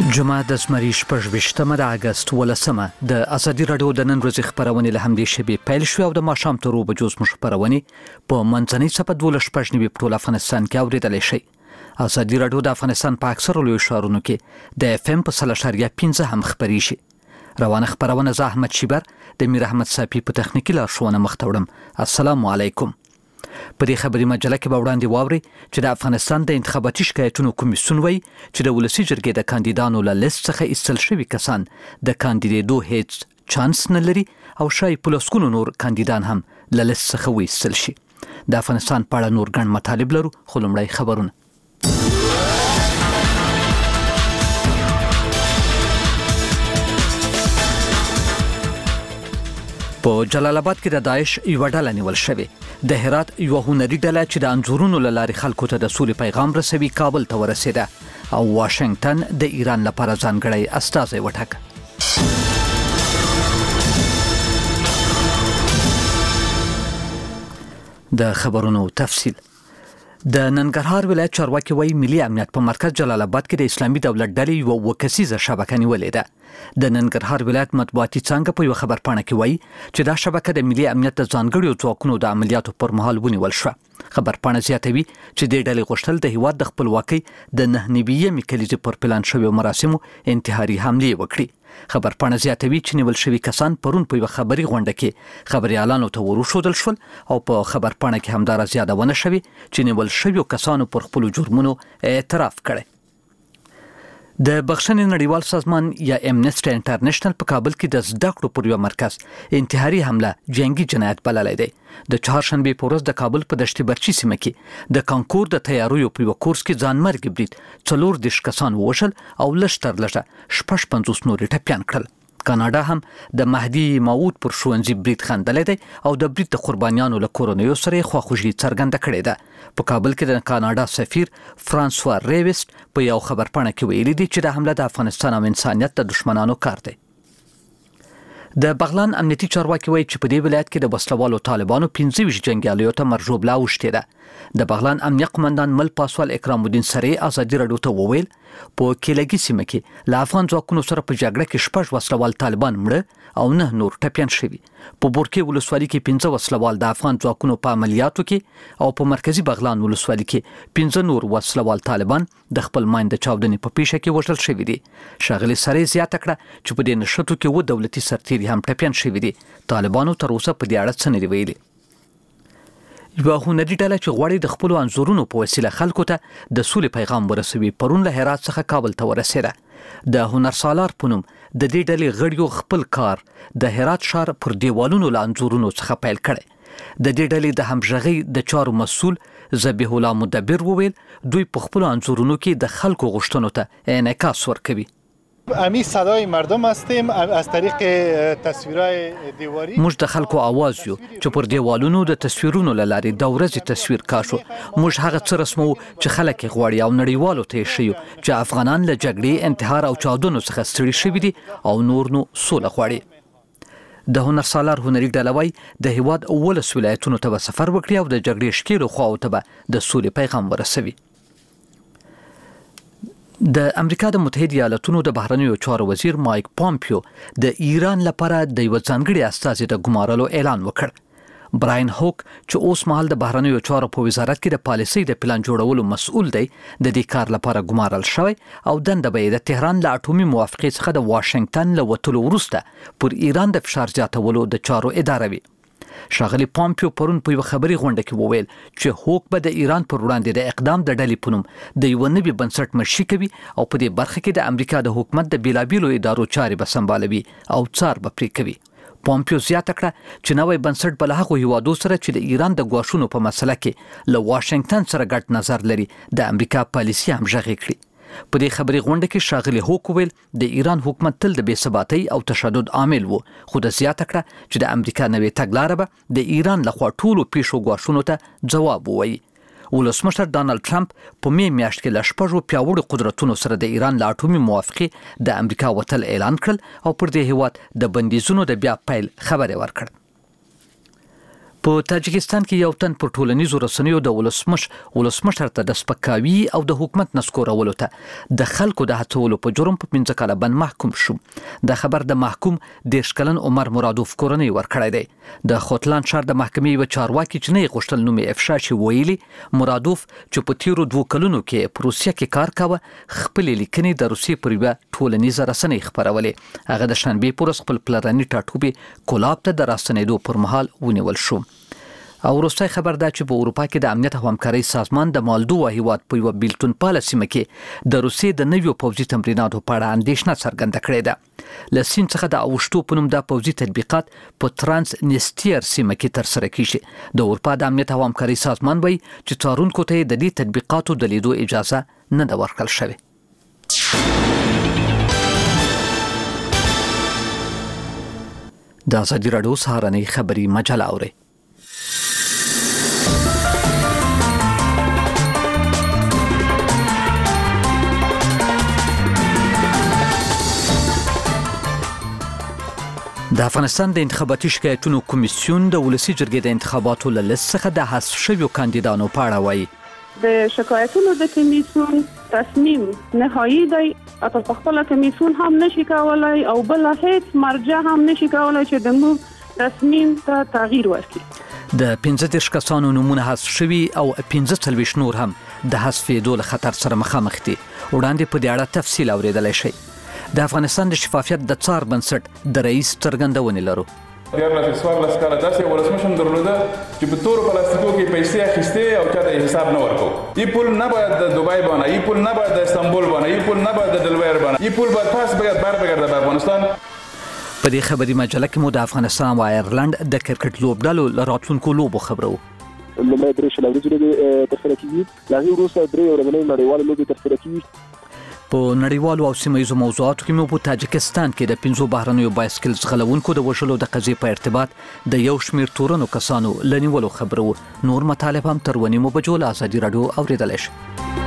جمعه د زمري 28 د اگست 18 د ازادي رادیو د نن ورځې خبرونه له همدې شبي پیل شو او د ماښام تر 2 بجو مش خبرونه په منځنۍ صفه 12 په ټول افغانستان کې اوریدل شي. ازادي رادیو د افغانستان په اکثره لوی ښارونو کې د اف ام په 3.15 هم خبري شي. روانه خبرونه زه احمد شیبر د میر احمد صافي په تخنیکی لارښوونه مختوړم. السلام علیکم. په دې خبري مجله کې به وړاندې واوري چې د افغانستان د انتخاباتي شکایتونو کمیسیون وایي چې د ولسی جرګې د کاندیدانو له لیست څخه ایستل شوي کسان د کاندیدېدو هیڅ چانس نه لري او شاید په لسګونو نور کاندیدان هم له لیست څخه وایستل شي. د افغانستان په اړه نور ګڼ مطالب لرو خو لومړی خبرونه. په جلال آباد کې د داعش یو ډله نیول شوې. د هرات یو هنري ډله چې د انځورونو له لارې خلکو ته د سولې پیغام رسوي کابل ته ورسېده او واشنگټن د ایران لپاره ځانګړی استازی وټاکه. د خبرونو تفصیل. د ننګرهار ولایت چارواکي وایي ملي امنیت په مرکز جلال آباد کې د اسلامي دولت ډلې یو وکسیزه شبکه نیولې ده. د ننګرهار ولایت مطبوعاتي څانګه په یو خبرپاڼه کې وایي چې دا شبکه د ملي امنیت د ځانګړو ځواکونو د عملیاتو پر مهال ونیول شوه. خبرپاڼه زیاتوي چې د ډلې غوښتل د هیواد د خپلواکۍ د 9 کلیزې پر پلان شوی مراسمو انتحاري حملې وکړي. خبرپاڼه زیاتوي چې نیول شوي کسان پرون په یو خبري غونډه کې خبريالانو ته وروښودل شول او په خبرپاڼه کې همدارس یادونه شوې چې نیول شوي کسانو پر خپل جرمونو اعتراف کړي. د بخښنې نړیوال سازمان یا امنسټي انټرنیشنل په کابل کې د زده کړو پر یو مرکز انتحاري حمله جنگي جنایت بللی دی. د چهارشنبې په ورځ د کابل په دشت برچي سیمه کې د کانکور د تیاریو په یو کورس کې ځانمرګي برید 14 کسان ووژل او لږ تر لږه 55 نور ټپیان کړل. کاناډا هم د مهدي ماوود پر ښوونځي برید خندلې دی او د برید د قربانیانو له کورنیو سره خواخوږي څرګنده کړې ده. په کابل کې د کاناډا سفیر فرانسوا ریویست په یو خبرپاڼه کې ویلي دی چې د حمله د افغانستان او انسانیت د دشمنانو کار دی. د بغلان امنیتي چارواکي وایي چې په دې ولایت کې د وسلوالو طالبانو 15 جنګیالیو ته مرجوبله اوښتې ده. د بغلان امنیه قمندان مل پاسوال اکرام الدین سری ازادي رادیو ته وویل په کېلګي سیمه کې له افغان ځواکونو سره په جګړه کې 6 وسلوال طالبان مړه او 9 نور ټپیان شوي. په بورکې ولسوالۍ کې 15 وسلوال د افغان ځواکونو په عملیاتو کې او په مرکزی بغلان ولسوالۍ کې 15 نور وسلوال طالبان د خپل ماین د چاودنې په پیښه کې وژل شوي دي. ښاغلي سری زیاته کړه چې په دې نښتو کې و دولتي سرتیري هم ټپیان شوي دي. طالبانو تر اوسه په دې اړه څه نه دي ویلي. یو هنري ډله چې غواړي د خپل انځورونو په وسیله خلکو ته د سولې پیغام ورسوي پرون له هرات څخه کابل ته ورسېده. د هنر سالار په نوم د دې ډلې غړیو خپل کار د هرات ښار پر دیوالونو له انځورونو څخه پیل کړي. د دې ډلې د همغږۍ د چارو مسؤل ذبیح الله مدبر وویل دوی په خپل انځورونو کې د خلکو غوښتنو ته انعکاس ورکوي. امی صدای مردم هستیم از طریق تصویرهای دیواری. موږ د خلکو आवाज یو چې پر دیوالونو د تصویرونو لاري د ورځې تصویر کاشو. موږ هغه څه رسمو چې خلک غواړي او نړیوالو ته شي چې افغانان له جګړې انتحار او چاودنو څخه ستړي شوي دي او نور نو سوله غواړي. د هنر سالار هنري ډله وایي د هیواد 18 ولایتونو ته سفر وکړي او د جګړې شکیلو خواو ته د سولې پیغام ورسوي. د امریکا د متحده ایالاتونو د بهرنیو چارو وزیر مایک پامپیو د ایران لپاره د یو ځانګړي استازي د ګمارلو اعلان وکړ. براین هوک چې اوس مهال د بهرنیو چارو په وزارت کې د پالیسۍ د پلان جوړولو مسؤل دی د دې کار لپاره ګمارل شوی او دنده به د تهران له اټومي موافقې څخه د واشنگټن له وتلو وروسته پر ایران د فشار زیاتولو د چارو اداره وي. ښاغلي پامپیو پرون په یو خبري غونډه کې وویل چې هوک به د ایران پر وړاندې د اقدام د ډلې په نوم د یو نوي بنسټ مشري کوي او په دې برخه کې د امریکا د حکومت د بیلابیلو ادارو چارې به سمبالوي او څار به پرې کوي. پامپیو زیاته کړه چې نوی بنسټ به له هغو هیوادو سره چې د ایران د ګواښونو په مسله کې له واشنگټن سره ګډ نظر لري د امریکا پالیسي همغږي کړي. په دې خبري غونډه کې ښاغلي هوک ویل د ایران حکومت تل د بې ثباتۍ او تشدد عامل وو خو د زیاته کړه چې د امریکا نوې تګلاره به د ایران لخوا ټولو پیښو ګواښونو ته جواب ووایي. ولسمشر ډانلډ ټرمپ په می میاشت کې له 6 پیاوړو قدرتونو سره د ایران له اټومي موافقې د امریکا وتل اعلان کړل او پر دې هیواد د بندیزونو د بیا پیل خبره ورکړه. په تاجکستان کې یو تن پر ټولنیزو رسنیو د ولسمشر ته د سپکاوي او د حکومت نسکورولو ته د خلکو د هڅولو په جرم په 15 کاله بند محکوم شو. د خبر د محکوم 10 کلن عمر مرادوف کورنۍ ورکړی دی. د خوتلان شهر د محکمې یو چارواکي چې نه غوښتل نوم افشا شي ویلي مرادوف چې په تیرو 2 کلونو کې په روسیه کې کار کاوه خپل لیکنې د روسیې پر یوه ټولنیزه رسنۍ خپرولې. هغه د شنبې پر ورځ خپل پلرني ټاټوبي کولاب ته د راستنېدو پر مهال ونیول شو. او وروستی خبر دا چې په اروپا کې د امنیت او همکارۍ سازمان د مالدووا هیواد په یو بیلتون پاله سیمه کې د روسیې د نویو پوځي تمریناتو په اړه اندېښنه څرګنده کړې ده. له سین څخه د اوشتو په نوم د پوځي تطبیقات په ترانس نیستیر سیمه کې ترسره کیږي. د اروپا د امنیت او همکارۍ سازمان وایي چې څارونکو ته د دې تطبیقاتو د لیدو اجازه نه ده ورکړل شوې. د ازادي راډیو سهارنۍ خبري مجله اورئ. د افغانستان د انتخاباتي شکایتونو کمیسیون د ولسی جرګې د انتخاباتو له لیست څخه د حذف شویو کاندیدانو په اړه وایي د شکایتونو د کمیسیون تصمیم نهایی دی. اته په خپل کمیسیون هم نشي کولای او بل هیڅ مرجع هم نشي کولای چې د مو تصمیم ته تغییر ورکړي. د 15 کسانو نمونه حذف شوي او 15 نور هم د حذفېدو له خطر سره مخامخ دي. وړاندې په دې اړه تفصیل اورېدلی شئ. د افغانستان د شفافیت د څار بنسټ د رئیس څرګندونې لرو. دیار لا فسوار لسکاله داسې ولسمشر درلوده چې په تور پلاستیکو کې پیسې اخیستې او چاته حساب نه ورکو. این پول نباید د دبی بانه، این پول نباید د استانبول بانه، این پول نباید د دلویر بانه، این پول باید پاس برگرده به افغانستان. په دې خبري مجله کې مو د افغانستان او آیرلند د کرکټ لوبډلو له راتلونکو لوبو خبرو. لومړی درې شل ورځې لوبې ترسره کیږي، له هغې وروسته درې ورځنۍ نړیوالې لوبې ترسره کیږي. په نړیوالو او سیمه‌ییزو موضوعاتو کې مو په تاجکستان کې د 5 بهرنیو بایسکل ځغلونکو د وژلو د قضیې په ارتباط د یو شمېر تورنو کسانو له نیولو خبرو. نور مطالب هم تر 9 بجو له ازادي راډیو اورېدلی شئ.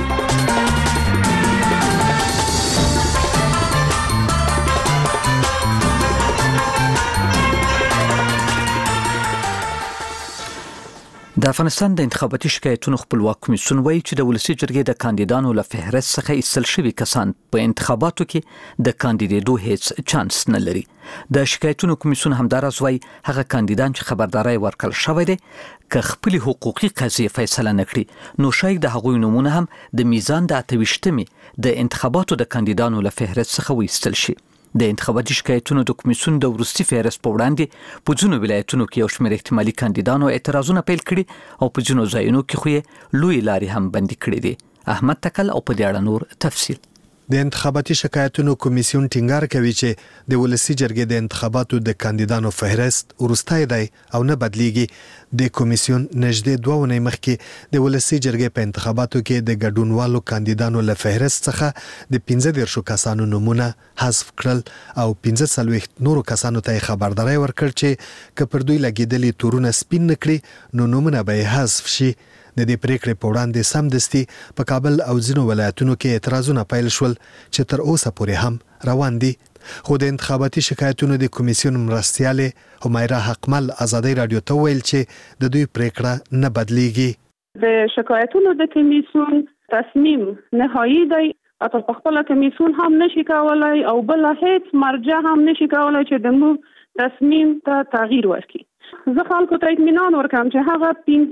د افغانستان د انتخاباتي شکایتونو خپلواک کمیسیون وایي چې د ولسی جرګې د کاندیدانو له فهرست څخه ایستل شوي کسان په انتخاباتو کې د کاندیدېدو هیڅ چانس نه لري. د شکایتونو کمیسیون همداراز وایي هغه کاندیدان چې خبرداري ورکړل شوی دی که خپل حقوقي قضیې فیصله نه کړي نو شاید د هغوی نمونه هم د میزان د 28مې د انتخاباتو د کاندیدانو له فهرست څخه وایستل شي. د انتخاباتي شکایتونو د کمیسیون د وروستي فهرست په وړاندې په ځینو ولایتونو کې یو شمېر احتمالي کاندیدانو اعتراضونه پیل کړي او په ځینو ځایونو کې خو یې لوی لارې هم بندي کړي دي. احمد تکل او په دې اړه نور تفصیل. د انتخاباتي شکایتونو کمیسیون ټینګار کوي چې د ولسی جرګې د انتخاباتو د کاندیدانو فهرست ورستای دی او نه بدلیږي. د کمیسیون نږدې 2 ونې مخکې د ولسی جرګې په انتخاباتو کې د ګډونوالو کاندیدانو له فهرست څخه د 15 کسانو نمونه حذف کړل او 15 نورو کسانو ته خبرداري ورکړ چې که پر دوی لګیدلي تورونه سپین نکړي نو نمونه به حذف شي. د دې پریکړې په وړاندې سمدستي په کابل او ځینو ولایتونو کې اعتراضونه پیل شول چې تر اوسه پورې هم روان دي. خو د انتخاباتي شکایتونو د کمیسیون مرستیاله همیرا حقمل ازادي رادیو ته ویل چې د دوی پریکړه نه بدلیږي. د شکایتونو د کمیسیون تصمیم نهایی دی. اته په خپل کمیسیون هم نشي کولای او بل هیڅ مرجع هم نشي کولای چې د مو تصمیم ته تغییر ورکړي. زه خلکو ته اطمینان ورکوم چې هغه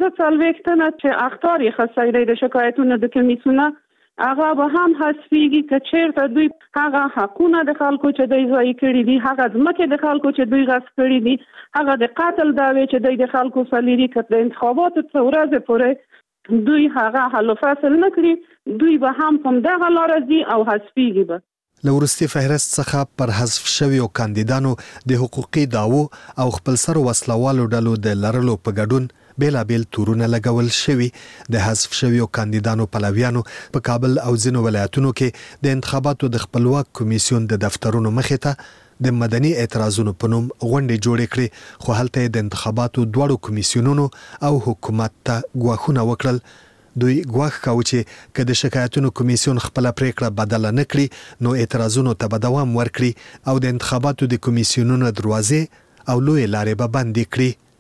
15 تنه چې اخطار یې خاصه د شکایتونو د کمیسیون هغه به هم حذفيږي که چیرته دوی هغه حقونه د خلکو چې دوی ضایع کړي دي، هغه ځمکې د خلکو چې دوی غصب کړي دي، هغه د قتل دعوې چې دوی د خلکو سلیري کړ د انتخاباتو څو ورځې پورې دوی هغه حل فصل نه کړي، دوی به هم کوم دغه لار دي او حذفيږي به. لورستي فهرست څخه پر حذف شویو کاندیدانو د حقوقي داوو او خپلسر وسلوالو ډلو د لرلو په ګډون بیلابیل تورونه لګول شوي. د حذف شویو کاندیدانو پلویانو په کابل او ځینو ولایتونو کې د انتخاباتو د خپلواک کمیسیون د دفترونو مخې ته د مدني اعتراضونو په نوم غونډې جوړې کړې، خو هلته د انتخاباتو دواړو کمیسیونونو او حکومت ته ګواښونه وکړل. دوی ګواښ کاوه چې که د شکایتونو کمیسیون خپل پریکړه بدله نه کړي نو اعتراضونو ته به دوام ورکړي او د انتخاباتو د کمیسیونونو دروازې او لوی لارې به بندې کړي.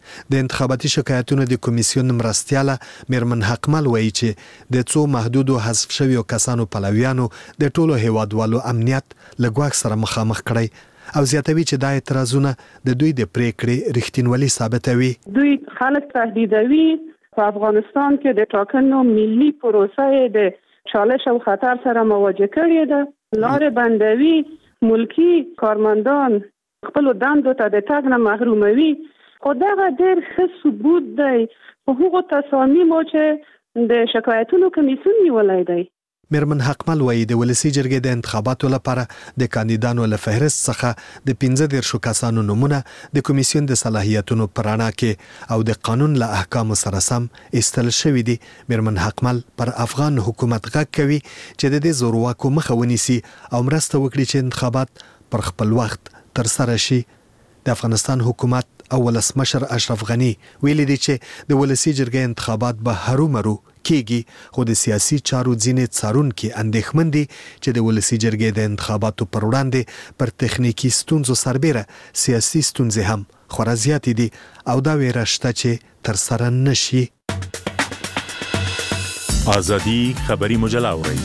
د انتخاباتي شکایتونو د کمیسیون مرستیاله میرمن حقمل وایي چې د څو محدودو حذف شویو کسانو پلویانو د ټولو هیوادوالو امنیت له ګواښ سره مخامخ کړی او زیاتوي چې دا اعتراضونه د دوی د پریکړې رښتینولي ثابتوي. دوی خلک تهدیدوي په افغانستان کې د ټاکنو ملي پروسه د چالش او خطر سره مواجه کړې ده. لارې بندوي، ملکی کارمندان خپل دندو ته د تګ نه محروموي. خو دا ډېر ښه ثبوت دی په هغو تصامیمو چې د شکایتونو کمیسیون نیولی دی. میرمن حقمل وایي د ولسی جرګې د انتخاباتو لپاره د کاندیدانو له فهرست څخه د 15 کسانو نومونه د کمیسیون د صلاحیتونو پرانا کې او د قانون له احکامو سره سم ایستل شوی دي. میرمن حقمل پر افغان حکومت غږ کوي چې د دې زورواکو مخه ونیسي او مرسته وکړي چې انتخابات پر خپل وخت تر سره شي. د افغانستان حکومت او ولسمشر اشرف غنی ویلي دي چې د ولسی جرګې انتخابات به هرومرو کېږي، خو د سیاسي چارو ځینې څارونکي اندېښمن دي چې د ولسی جرګې د انتخاباتو پر وړاندې پر تخنیکی ستونزو سربېره سیاسي ستونزې هم خورا زیاتې دي او دا ویره شته چې تر سره نشي. آزادی خبری مجله اورئ.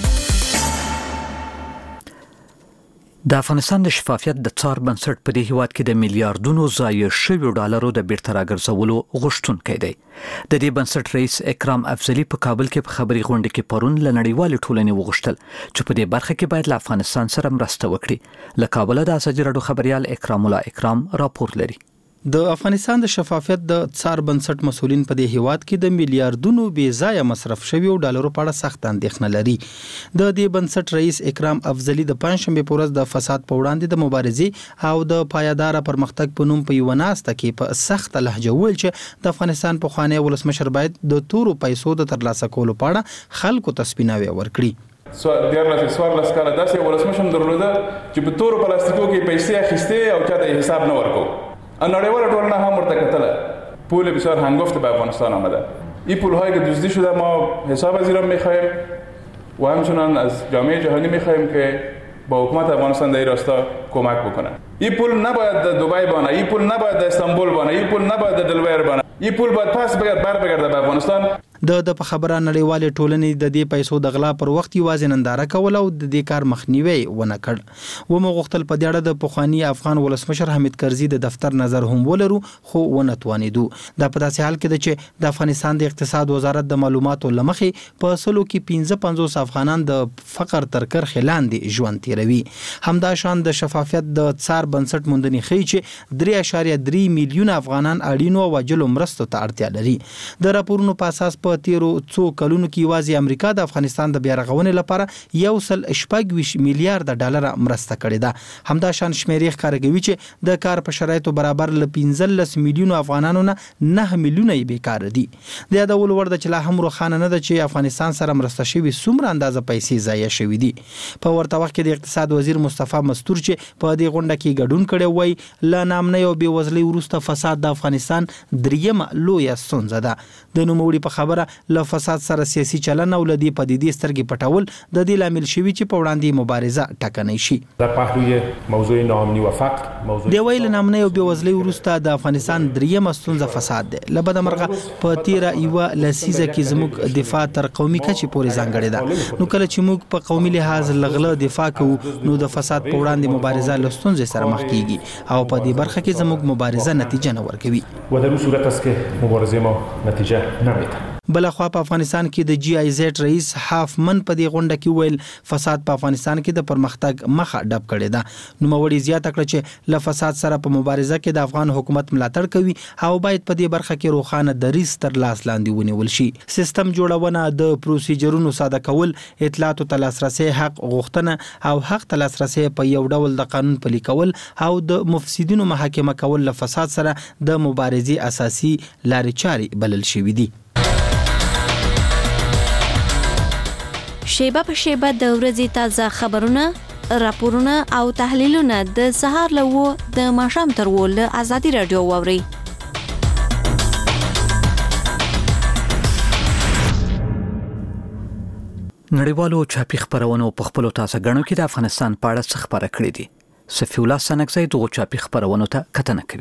د افغانستان د شفافیت د څار بنسټ په دې هیواد کې د میلیارډونو ضایع شویو ډالرو د بیرته راګرځولو غوښتونکی دی. د دې بنسټ رئیس اکرام افضلی په کابل کې په خبري غونډه کې پرون له نړیوالې ټولنې وغوښتل چې په دې برخه کې باید له افغانستان سره مرسته وکړي. له کابل د ازادي راډیو خبريال اکرام الله اکرام راپور لري. د افغانستان د شفافیت د څار بنسټ مسؤلین په دې هیواد کې د میلیارډونو بې ځایه مصرف شویو ډالرو په اړه سخت اندېښنه لري. د دې بنسټ رئیس اکرام افضلی د پنځشنبه په ورځ د فساد په وړاندې د مبارزې او د پایدار پرمختګ په نوم په یو ناسته کې په سخت لهجه ویل چې د افغانستان په خوانی ولسمشر باید د تورو پیسو د ترلاسه کولو په اړه خلکو ته سپیناوی ورکړي. سوار لسکاله داسې ولسمشر درلوده چې په تورو پلاستیکو کې پیسې اخیستې او چاته حساب نه ورکو. نړیوال ټولنه هم ورته کتله. پول بسیار هنگفت به افغانستان آمده. این پول‌هایی که دزدی شده ما حساب از ایران می‌خواهیم و همچنان از جامعه جهانی می‌خواهیم که با حکومت افغانستان در این راستا کمک بکنه. این پول نباید در دبی بانه، این پول نباید در استانبول بانه، این پول نباید در دلویر بانه. این پول باید پس بگرده به افغانستان. د په خبره نړیوالې ټولنې د دې پیسو د غلا پر وخت یوازې ننداره کول او د دې کار مخنیوي ونه کړ. و مو غوښتل په دې اړه د پخوانی افغان ولسمشر حمید کرزي د دفتر نظر هم ولرو خو ونه توانیدو. دا په داسې حال کې ده چې د افغانستان د اقتصاد وزارت د معلوماتو لمخې په اصلو کې 55 افغانان د فقر تر کرښې لاندې ژوند تیروي. همدا شان د شفافیت د څار بنسټ موندنې ښیي چې 3.3 میلیونه افغانان اړینو او عاجلو مرستو ته اړتیا لري. د راپورونو په اساس په تیرو څو کلونو کې یوازې امریکا د افغانستان د بیا رغونې لپاره 1.25 میلیارډ ډالر مرسته کړې ده. همدا شان شمیرې ښکاره کوي چې د کار په شرایطو برابر ل 15 میلیونو افغانانو نه 9 میلیونه یې بیکار دي. د یادول وړ ده چې لا هم روښانه نه ده چې افغانستان سره مرسته شوي څومره اندازه پیسې ضایع شوي دي. په ورته وخت کې د اقتصاد وزیر مصطفی مستور چې په دې غونډه کې ګډون کړی وای ل نامنۍ او بېوزلۍ وروسته فساد د افغانستان دریمه لویه ستونزه ده. د نوموړي په خبره له فساد سره سیاسي چلن او لدی پدیدې سترګې پټول د دې لامل شوی چې په وړاندې مبارزه ټکنۍ شي. در پهلوی موضوع ناامنی و فقر دی ویل نامنۍ او بېوزلۍ وروسته د افغانستان دریمه ستونزه فساد ده. لبد مرغه په تیره یو لسیزه کې زموږ دفاع تر قومي کچې پورې ځانګړې ده. نو کله چې موږ په قومي لحاظ لغله دفاع کوو نو د فساد په وړاندې مبارزه له ستونزې سره مخ کیږي او په دې برخه کې زموږ مبارزه نتیجه نه ورکوي. و در صورت است که مبارزه ما نتیجه نمیده. بلخوا په افغانستان کې د جی آی زیډ رئیس هافمن په دې غونډه کې ویل فساد په افغانستان کې د پرمختګ مخه ډب کړې ده. نو موري زیاته کړ چې له فساد سره په مبارزه کې د افغان حکومت ملاتړ کوي او باید په دې برخه کې روخانه دریځ تر لاس لاندې ونیول شي. سیستم جوړونه، د پروسیجرونو ساده کول، اطلاعاتو ته لاسرسي حق غوښتنه او حق ته لاسرسي په یو ډول د قانون پلي کول او د مفسدینو محاکمه کول له فساد سره د مبارزې اساسي لارې چارې بلل شوې دي. شیبه په شیبه د ورځې تازه خبرونه، راپورونه او تحلیلونه د سهار له د ماښام تر له ازادي رادیو واوري. نړیوالو چاپی خبرونو په خپلو تازه غنو کې د افغانستان په اړه څه خبره کړې دي. صفی الله سنگزی دغه چاپی خبرونو ته کتنه کوي.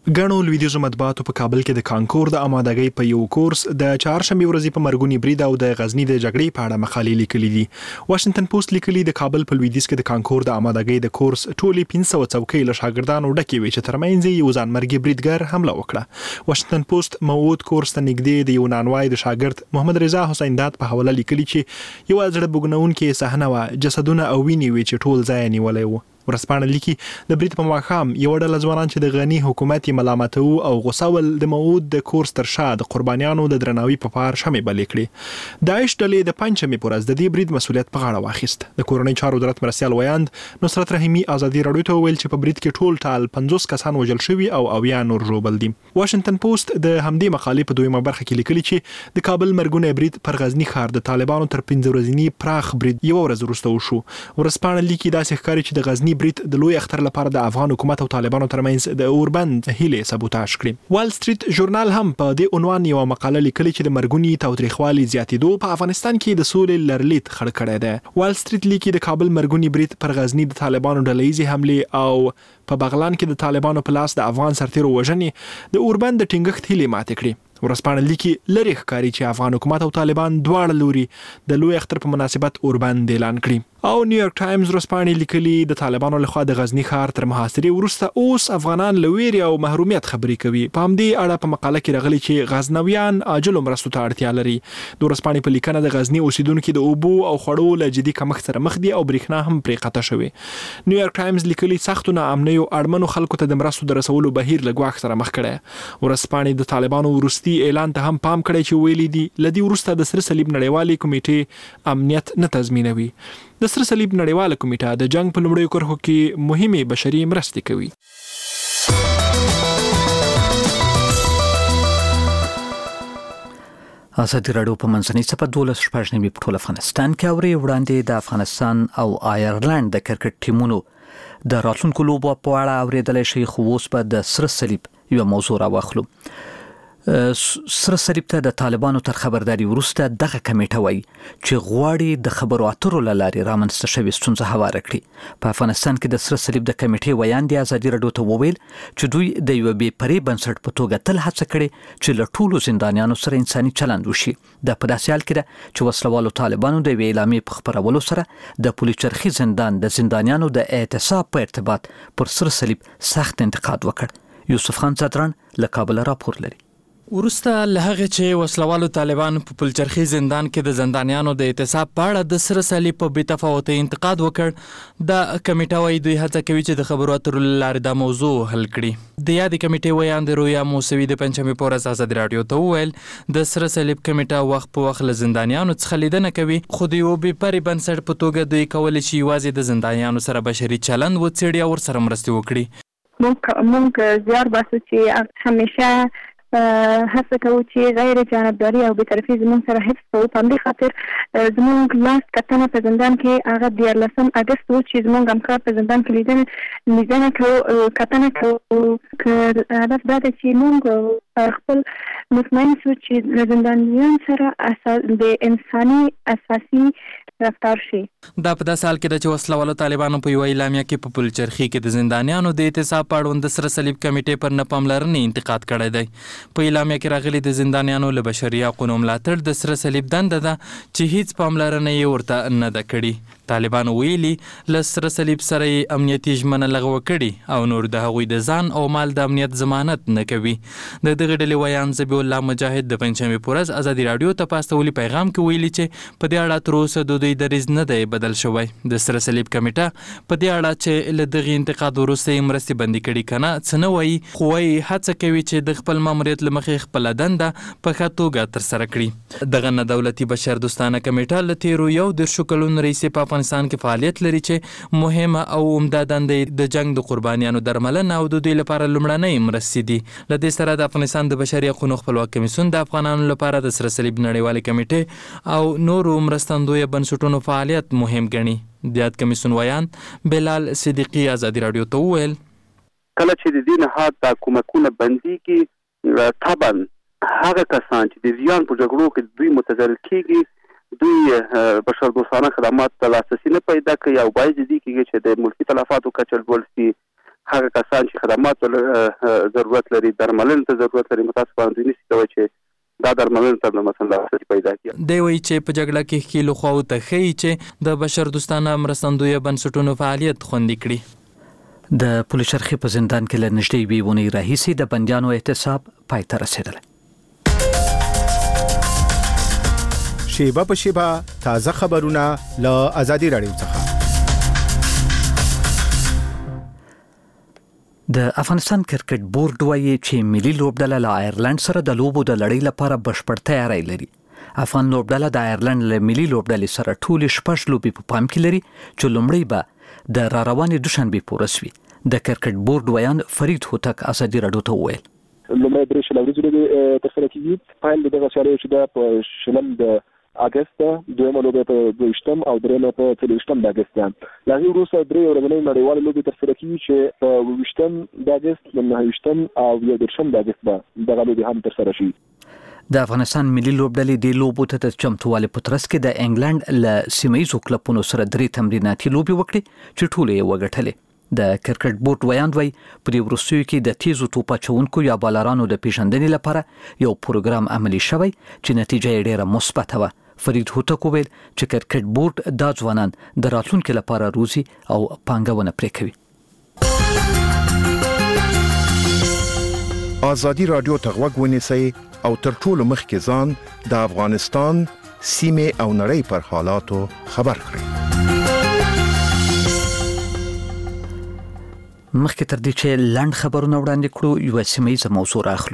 ګڼو لویدیځو مطبوعاتو په کابل کې د کانکور د آمادګۍ په یو کورس د چهارشنبې ورځې په مرګونی برید او د غزنی د جګړې په اړه مقالې لیکلې دي. واشنگټن پوسټ لیکلي د کابل په لویدیځ کې د کانکور د آمادګۍ د کورس ټولې 500 څوکۍ له شاګردانو ډکې وې چې ترمنځ یو ځانمرګي بریدګر حمله وکړه. واشنگټن پوسټ موعود کورس ته نږدې د یو نانوای د شاګرد محمد رضا حسین داد په حواله لیکلي چې یو زړه بوګنونکې صحنه و، جسدونه او وینې وې چې ټول ځای نیولې وو. ورسپانه لیکي د برید په ماښام یو ډله ځوانان چې د غنی حکومت ملامتو او غوسه ول د موعود د کورس تر شا د قربانیانو د درناوي په پار شمې بلې کړې. داعش ډلې د پنځمې پر ورځ د دې برید مسولیت په غاړه واخیست. د کورنۍ چارو وزارت مرستیال ویاند نصرت رحیمي ازادي راډیو ته ویل چې په برید کې ټول ټال 50 کسان وژل شوي او 90 نور ژوبل دي. واشنگټن پوسټ د همدې مقالې په دویمه برخه کې لیکلي چې د کابل مرګونی برید پر غزنی ښار د طالبانو تر 15 ورځې پراخ برید یو ورځ وروسته وشو. ورسپانه لیکي داسې ښکاري چې د غزنی برید د لوی اختر لپاره د افغان حکومت او طالبانو ترمنځ د اوربند هیله سبوتاژ کړي. وال سټریټ ژورنال هم په دې عنوان یو مقاله لیکلې چې د مرګونی تاوتریخوالي زیاتېدو په افغانستان کې د سولې لرلیت خړ کړی دی. وال سټریټ لیکي د کابل مرګونی برید پر غزنی د طالبانو ډلهیزې حمله او په بغلان کې د طالبانو په لاس د افغان سرتیرو وژنې د اوربند د ټینګښت هیله ماتې کړې. ورسپانه لیکي لری ښکاری چې افغان حکومت او طالبان دواړه لوري د لوی اختر په مناسبت اوربند اعلان کړي. او نیویارک ټایمز ورسپانه لیکلي د طالبانو لخوا د غزنی ښار تر محاصرې وروسته اوس افغانان لویری او محرومیت خبرې کوي. په همدې اړه په مقاله کې راغلي چې غزنویان عاجل مرستو ته اړتیا لري. د ورسپانه په لیکنه د غزنی اوسیدونکو د اوبو او خړو له جدي کمښت سره مخ دي او برېښنا هم پرې قطع شوی. نیویارک ټایمز لیکلي سختو ناامنۍ او اړمنو خلکو ته د مرستو د رسولو بهیر له ګواښ سره مخ کړي. ورسپانه د طالبانو وروستي اعلان ته هم پام کړی چې ویلي دي لدی وروسته د سره صلیب نړیوالې کمیټې امنیت نه تضمینوي. د سره صلیب نړیواله کمیټه د جنگ په لومړیو کرښو کې مهمه بشري مرستې کوي. ازادي راډیو په منځنۍ صفحه 12 په ټول افغانستان کې اوري. وړاندې د افغانستان او آیرلند د کرکټ ټیمونو د راتلونکو لوبو په اړه اوریدلای شي، خو اوس په د سره صلیب یو موضوع راوخلو. سره صلیب ته د طالبانو تر خبرداري وروسته دغه کمیټه وایي چې غواړي د خبرو اترو له لارې رامنځته شوې ستونزه هواره کړي. په افغانستان کې د سره صلیب د کمیټې ویاند ازادي راډیو ته وویل چې دوی د یو بې پرې بنسټ په توګه تل هڅه کړې چې له ټولو زندانیانو سره انساني چلند وشي. د په داسې حال کې ده چې وسلوالو طالبانو د یوې اعلامیې په خپرولو سره د پولیچرخي زندان د زندانیانو د اعتصاب په ارتباط پر سره صلیب سخت انتقاد وکړ. یوسف خان زادران له کابل راپور لري. ورسته له هغه چې وسلوالو طالبان په پلچرخي زندان کې د زندانیانو د اعتصاب په اړه د سره صلیب په بې تفاوتۍ انتقاد وکړ، د کمیټه وايي دوی هڅه کوي چې د خبرو اترو له لارې دا موضوع حل کړي. د یادې کمیټې ویاند رویا موسوي د پنځمې په ورځ ازادي راډیو ته وویل د سره صلیب کمیټه وخت په وخت له زندانیانو څخه لیدنه کوي، خو د یو بې پرې بنسټ په توګه دوی کولی شي یوازې د زندانیانو سره بشري چلند وڅېړي او ورسره مرستې وکړي. موږ زیار باسو چې همیشه هڅه کوو چې غیر جانبداري او بېطرفي زموږ سره حفظ کوو. په همدې خاطر زموږ لاس کتنه په زندان کې هغه 14 اګست و چې زموږ همکار په زندان کې لیدنه کوو، کتنه کوو. هدف دا دی چې موږ خپل مطمئن شو چې له زندانیان سره د انساني اساسي رفتار شي. دا په داسې حال کې ده چې وسلوالو طالبانو په یوه اعلامیه کې په پلچرخي کې د زندانیانو د اعتصاب په اړوند د سره صلیب کمیټې پر نه پاملرنې انتقاد کړی دی. په اعلامیه کې راغلي د زندانیانو له بشري حقونو ملاتړ د سره صلیب دنده ده چې هیڅ پاملرنه یې ورته نه ده کړې. طالبانو ویلي له سره صلیب سره یې امنیتي ژمنه لغوه کړي او نور د هغوی د ځان او مال د امنیت ضمانت نه کوي. د دغې ډلې ویاند ذبیح الله مجاهد د پنجشنبې په ورځ ازادي راډیو ته په استولي پیغام کې ویلي چې په دې اړه تر اوسه د دوی دریځ نه دی بدل شوی. د سره صلیب کمیټه په دې اړه چې له دغې انتقاد وروسته یې مرستې بندي کړي که نه څه نه وایي، خو وایي هڅه کوي چې د خپل ماموریت له مخې خپله دنده په ښه توګه ترسره کړي. دغه نه دولتي بشر دوستانه کمیټه له تیرو 11 کلونو راهیسې په افغانستان کې فعالیت لري چې مهمه او عمده دنده د جنگ د قربانیانو درملنه او د دوی لپاره لومړنۍ مرستې دي. له دې سره د افغانستان د بشري حقوقو خپلواک کمیسیون د افغانانو لپاره د سره صلیب نړیوالې کمیټې او نورو مرستندویه بنسټونو فعالیت مهم ګڼي. د یاد کمیسیون ویاند بلال صدیقي ازادي راډیو ته وویل کله چې د دې نهاد د کومکونه بنديږي طبعا هغه کسان چې د زیان په جګړو کې دوی متضرر کیږي دوی بشر دوستانه خدمات ته لاسرسي نه پیدا کوي او باید دې کېږي چې د ملکي تلفاتو کچه لوړ شي، هغه کسان چې خدمات ضرورت لري درملنې ته ضرورت لري متاسفانه دوی نشي کوي چې دا درملنې ته مثلا لاسرسي پیدا کړي. دی وایي چې په جګړه کې ښکېلو خواو ته ښیي چې د بشردوستانه مرستندویه بنسټونو فعالیت خوندي کړي. د پلچرخي په زندان کې له نږدې یوې اونۍ راهیسې د بندیانو احتساب پای ته رسېدلی. شیبه په شیبه تازه خبرونه له آزادي رادیو څخه. د افغانستان کرکټ بورډ وایي چې ملي لوبډله له آیرلند سره د لوبو د لړۍ لپاره بشپړ تیاری لري. افغان لوبډله د آیرلند له ملي لوبډلې سره ټول 6 لوبې په پام کې لري چې لومړی به د راروانې دوشنبې پورس وي. د کرکټ بورډ ویان فرید هوتک آزادي رادیو ته وویل لومړی درې شلوريزې لوبې ترسره کیږي. پایل دغه چارې چې دا په شلم د اگست دویمه لوبه په 22 او دریمه په 23 د اگست له هغې وروسته درې ورځنۍ نړیوالې لوبې ترسره کیږي چې په 22 د اگست 29 او 31 د اگست به دغه لوبې هم ترسره شي. د افغانستان ملي لوبډلې د لوبو ته د چمتووالي په ترڅ کې د انګلند له سیمایي کلبونو سره 3 تمریناتي لوبې وکړې چې ټولې یې وګټلې. د کرکټ بورډ ویاند وایي په دې وروستیو کې د تیزو توپ اچوونکو یا بالرانو د پیژندنې لپاره یو پروګرام عملي شوی چې نتیجه یې ډېره مثبته وه. فرید هوتک وویل چې کرکټ بورډ دا ځوانان د راتلونکي لپاره روزي او پانګونه پرې کوي. آزادي رادیو ته غوږ ونیسئ او تر ټولو مخکې ځان د افغانستان سیمې او نړۍ پر حالاتو خبر کړئ. مخکې تر دې چې لاند خبرونه وړاندې کړو یو سیمایي موضوع راخلو.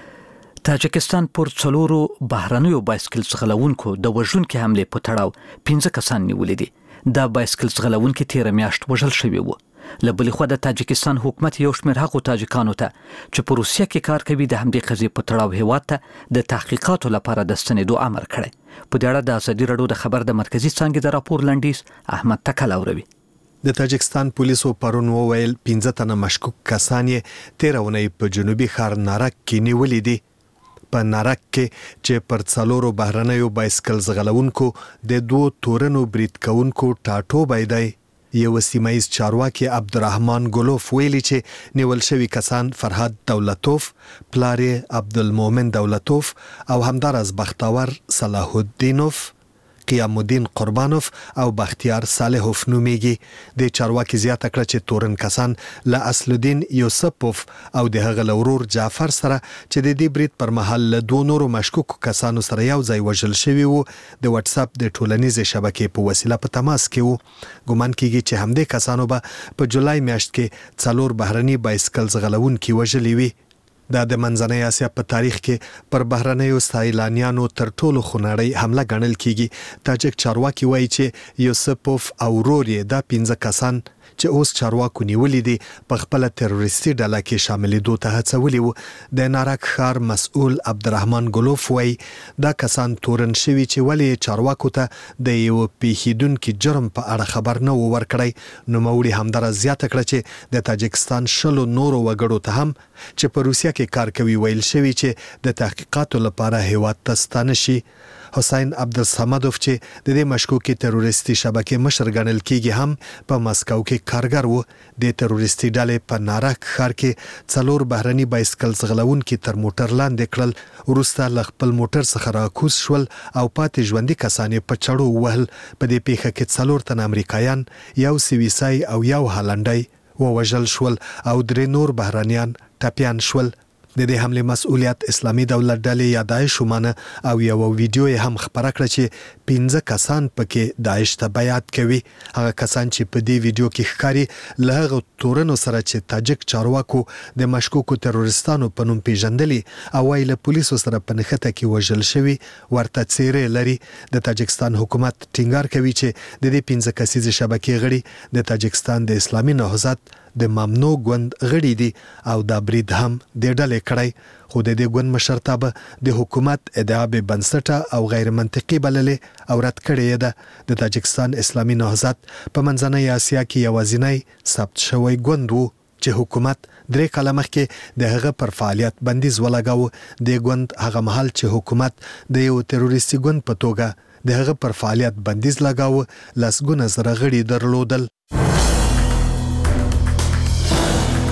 تاجکستان پر 4 بهرنیو بایسکل ځغلونکو د وژونکو حمله په تړاو 15 کسان نیولې دي. دا بایسکل ځغلونکو 13 میاشت وژل شوی وو. له بلې خوا د تاجکستان حکومت یو شمېر هغو تاجکانو ته چې په روسیه کې کار کوي د همدې قضیې په تړاو هیواد ته د تحقیقاتو لپاره د ستنېدو امر کړی. په دې اړه د ازادي رادیو د خبر د مرکزي څانګې د راپور لنډیز احمد تکل اوروي. د تاجکستان پولیسو پرون وویل 15 تنه مشکوک کسان یې 13 اونۍ په جنوبي ښار نارک کې نیولې دي. په نارک کې چې پر 4 بهرنیو بایسکل ځغلونکو د 2 تورنو برید کوونکو ټاټوبی دی. یو سیمایي چارواکي عبدالرحمن ګلوف ویلي چې نیول شوي کسان فرهاد دولتوف، پلار عبدالمومن دولتوف او همدارس بختاور صلاح الدینوف، قیام الدین قربانوف او بختیار صالحوف نومیږي. د چارواکي زیاته کړه چې تورن کسان له اصل الدین یوسفوف او د هغه لورور جعفر سره چې د دې برید پر مهال له 2 نورو مشکوک کسانو سره یو ځای وژل شوي وو د واتس اپ د ټولنیزې شبکې په وسیله په تماس کې وو. ګومان کیږي چې همدې کسانو به په جولای میاشت کې 4 بهرني بایسکل ځغلونکي وژلي وي. دا د منځنۍ اسیا په تاریخ کې پر بهرنیو سایلانیانو تر ټولو خونړۍ حمله ګڼل کیږي. تاجک چارواکي وایي چې یوسفوف او ورور یې دا 15 کسان چې اوس چارواکو نیولې دي په خپل تروریستي ډله کې شاملېدو ته هڅولي وو. د نارک ښار مسؤل عبدالرحمن ګلوف وایي دا کسان تورن شوي چې ولې چارواکو ته د یو پیښیدونکي جرم په اړه خبر نه و ورکړی. نوموړي همدارس زیاته کړه چې د تاجکستان 10 نورو وګړو ته هم چې په روسیه کې کار کوي ویل شوی چې د تحقیقاتو لپاره هیواد ته ستانه شي. حسین عبدالصمدوف چې د دې مشکوکي تروریستي شبکې مشر ګڼل کیږي هم په مسکو کې کارګر وو. د تروریستي ډلې په نارک ښار کې 4 بهرني بایسکل ځغلونکي تر موټر لاندې کړل. وروسته له خپل موټر څخه راکوز شول او پاتې ژوندي کسان په چړو وهل. په دې پیښه کې 4 تن امریکایان، یو سویسای او یو هالنډی ووژل شول او 3 نور بهرنیان ټپیان شول. د دې حمله مسؤلیت اسلامي دولت ډلې یا داعش ومانه او یو ویډیو یې هم خبره کړه چې 15 کسان پکې داعش ته بیعت کوي. هغه کسان چې په دې ویډیو کې ښکاري له هغه تورنو سره چې تاجک چارواکو د مشکوکو تروریستانو په نوم پیژندلي او وايي له پولیسو سره په نښته کې وژل شوي ورته څیرې لري. د تاجکستان حکومت ټینګار کوي چې د دې 15 کسیزې شبکې غړي د تاجکستان د اسلامي نهضت د ممنوع ګوند غړي دي او دا برید هم د ډلې کړی. خو د دې ګوند مشرتابه د حکومت ادعا به بنسټه او غیر منطقي بللې او رد کړې ده. د تاجکستان اسلامي نهضت په منځنۍ اسیا کې یوازینی ثبت شوی ګوند وو چې حکومت 3 کاله مخکې د هغه پر فعالیت بندیز ولګاوه. د ګوند هغه مهال چې حکومت د یو تروریستي ګوند په توګه د هغه پر فعالیت بندیز لګاوه لسګونه زره غړي درلودل.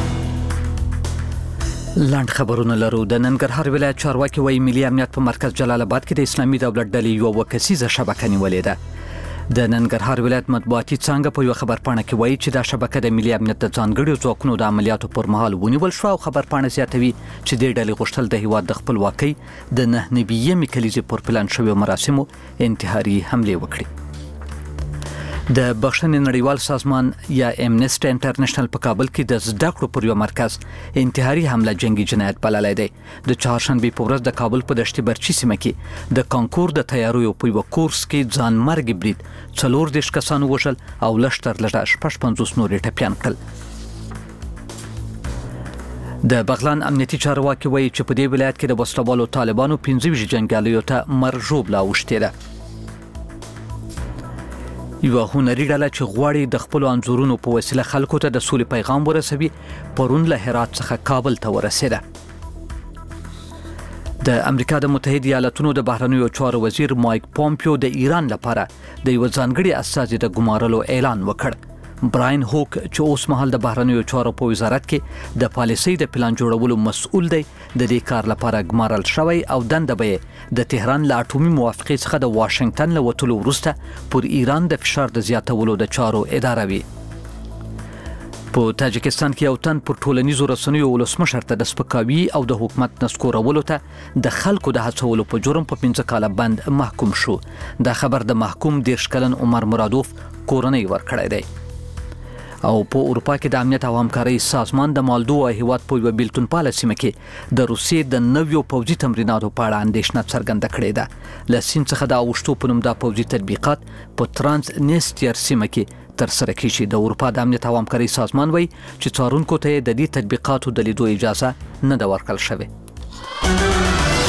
لاند خبرونه لرو. د ننګرهار ولایت چارواکي وایي ملي امنیت په مرکز جلال آباد کې د اسلامي دولت ډلې یو وکسیزه شبکه نیولې ده. د ننګرهار ولایت مطبوعاتي څانګه په یو خبرپاڼه کې وایي چې دا شبکه د ملي امنیت د ځانګړو ځواکونو د عملیاتو پر مهال ونیول شو او خبرپاڼه زیاتوي چې د ډلې غوښتل د هیواد د خپلواکۍ د 9 کلیزې پر پلان شوی مراسمو انتحاري حمله وکړي. د بخښنې نړیوال سازمان یا امنیسټي انټرنیشنل په کابل کې د زده کړو پر یو مرکز انتحاري حمله جنگي جنایت بللی دی. د چهارشنبه په ورځ د کابل په دشتي برچی سیمه کې د کانکور د تیاریو په یو کورس کې ځانمرګ برید 14 کسانو وژل او لشتر لږه 55 نور ټپيان کړل. د بغلان امنیتي چارواکي وایي چې په دې ولایت کې د وسلوالو طالبانو 15 جنګیالیو ته مرجوب لا وشتي ده. یو هنري ډله چې غواړي د خپل انځورونو په وسیله خلکو ته د سولې پیغام ورسوي پرون له هرات څخه کابل ته ورسېده. د امریکا د متحده ایالاتونو د بهرنیو چارو وزیر مایک پومپیو د ایران لپاره د یو ځانګړي استازي د ګمارلو اعلان وکړ. براین هوک چې اوس مهال د بهرنیو چارو په وزارت کې د پالیسۍ د پلان جوړولو مسؤل دی د دې کار لپاره ګمارل شوی او دنده به د تهران له اټومي موافقې څخه د واشنگټن له وتلو وروسته پر ایران د فشار د زیاتولو د چارو اداره وي. په تاجکستان کې یو تن پر ټولنیزو رسنیو ولسمشر ته د سپکاوي او د حکومت نسکورولو ته د خلکو د هڅولو په جرم په 15 کاله بند محکوم شو. دا خبر د محکوم 10 کلن عمر مرادوف کورنۍ ورکړی دی. او په اروپا کې د امنیت او همکارۍ سازمان د مالدو هیواد په یو بیلتون پاله سیمه کې د روسیې د نویو پوځي تمریناتو په اړه اندېښنه څرګنده کړې ده. له سین څخه د اوښتو په نوم د پوځي تطبیقات په ترانس نیستیر سیمه کې ترسره کیږي. د اروپا د امنیت او همکارۍ سازمان وایي چې څارونکو ته د دې تطبیقاتو د لیدو اجازه نه ده ورکړل شوې.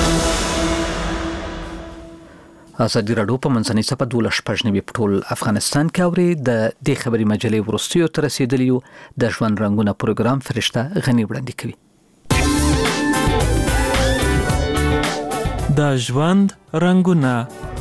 ازادي راډیو په منځنۍ صفحه 12 په ټول افغانستان کې اوري. د دې خبري مجلې ورستیو تر رسیدلیو د ژوند رنگونه پروګرام فرشته غنی وړاندې کوي. د ژوند رنگونه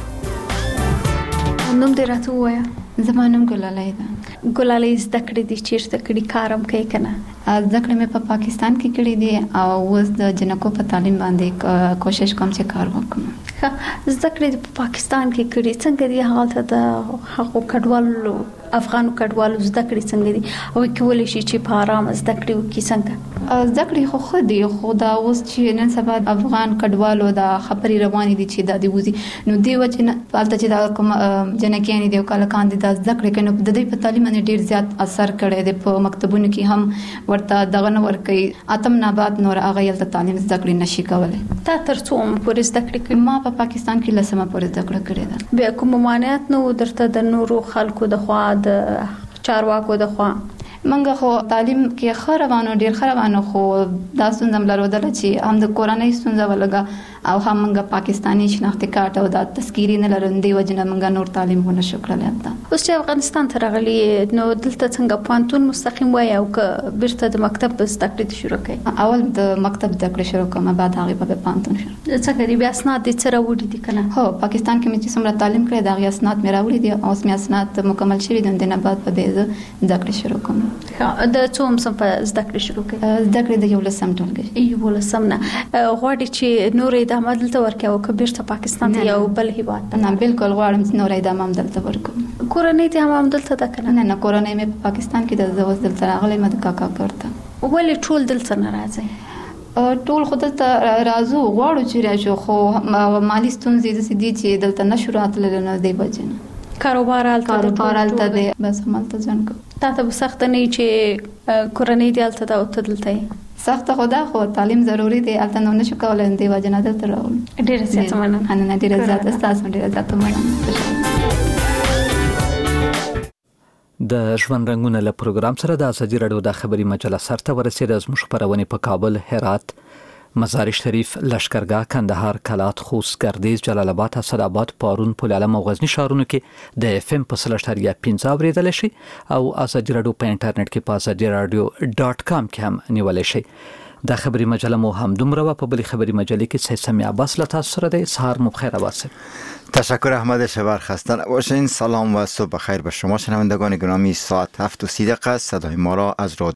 نوم دې راته وایا. زما نوم ګلالۍ ده. ګلالۍ زده کړې دي چیرته کړي کارم کوي کنه؟ زده کړې مې په پاکستان کې کړې دي او اوس د جنکو په تعلیم باندې کوشش کوم چې کار وکړم. زده کړې په پاکستان کې کړي څنګه دي حالت د حقوق کډوالو افغان کډوالو زده کړې څنګه دي او کولای شي چې په آرام زده کړې وکړي څنګه؟ زده کړې خو خدي خو دا اوس چې نن سبا افغان کډوالو د خبري روانې دي چې د دې وزي نو دی وجه نه پالته چې دا کوم جنکیانی دی او کلکان دي د زده کړې کنه د دې په تعلیم باندې ډیر زیات اثر کړی دی. په مکتبونو کې هم ورته دغه نه ورکي اتم نابات نور هغه یل تعلیم زده کړې نشي کولای. تا تر څو پورې زده کړې؟ ما په پاکستان کې لسمه پورې زده کړې کړې ده. بیا کوم ممانعت نو درته د نورو خلکو د خوا د چارواکو د خوا؟ منګه خو تعلیم کې خروانو ډیر خروانو خو دا ستونزه لرودل چې هم د کورنۍ ستونزه ولګه او هم منګه پاکستاني شناختی کارت او د تذکيري نه لرندې وجنه منګه نور تعلیم ونه شکرل یاته. اوس چې افغانستان ته راغلي نو دلته څنګه پانتون مستقیم وای او که بیرته د مکتب زده کړې شروع کړي؟ اول د مکتب زده کړې شروع کوم بعد هغه په پانتون شروع. څنګه دی بیا اسناد دې سره وړي دي کنه؟ هو پاکستان کې مې چې څومره تعلیم کړې دا غي اسناد مې راوړي دي او اسمه اسناد مکمل شوي دي نه بعد په دې زده کړې شروع کوم. د څوم سم په زده کړې شروع کړي؟ زده کړې د یو لسم ټولګي. یو لسم نه غواړي چې نور ادامه دلته ورکړي او که بیرته پاکستان ته یو بل هیواد؟ نه بالکل غواړم چې نور ادامه هم دلته ورکړم. کورنۍ ته هم دلته ده کنه؟ نه کورنۍ مې په پاکستان کې د زوځ دلته راغلي مده کاکا کرته. ولې ټول دلته نه راځي؟ ټول خود ته راځو غواړو چې راشو خو مالی ستونزې د سدي چې دلته نشو راتلل نه دی بچنه. کاروبار حالت دی بس مالته ځان کو. تا ته سخت نه چې کورنۍ دی حالت ته او ته دلته سخت خدا خو تعلیم ضروری دی الته نو نشو کولای دی وجنه دلته راول. ډیر زیات مننه. نه ډیر زیات تاسو ډیر زیات مننه. د ژوند رنگونه له پروګرام سره د ازادي راډیو د خبري مجله سرته ورسېده. زموږ خبرونه په کابل، هرات، مزار شریف، لشکرګاه، کندهار، کلات، خوست، گردیز، جلال آباد، اسداباد، پارون، پل علم او غزنی ښارونو کې د اف ام په 3.15 اوریدل شي او ازادي راډیو په انټرنیټ کې په azadiaradio.com کې هم نیولای شي. دا خبری مجله مو هم دومره په بلی خبری مجله کې سه سمی عباس له تاسو سره دی. سهار مو بخیر عباس. تشکر احمد شبر، خسته نباشین. سلام و صبح بخیر به شما شنوندگان گرامی. ساعت 7:30 صدای ما را از رادیو